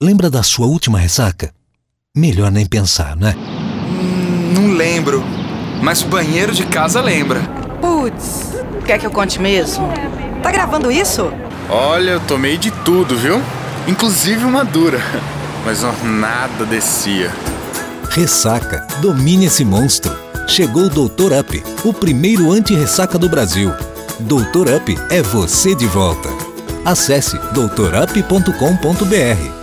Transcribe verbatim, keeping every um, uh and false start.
Lembra da sua última ressaca? Melhor nem pensar, né? Hum, não lembro. Mas o banheiro de casa lembra. Putz, quer que eu conte mesmo? Tá gravando isso? Olha, eu tomei de tudo, viu? Inclusive uma dura. Mas ó, nada descia. Ressaca, domine esse monstro. Chegou o doutor Up, o primeiro anti-ressaca do Brasil. doutor Up é você de volta. Acesse doutor up ponto com ponto br.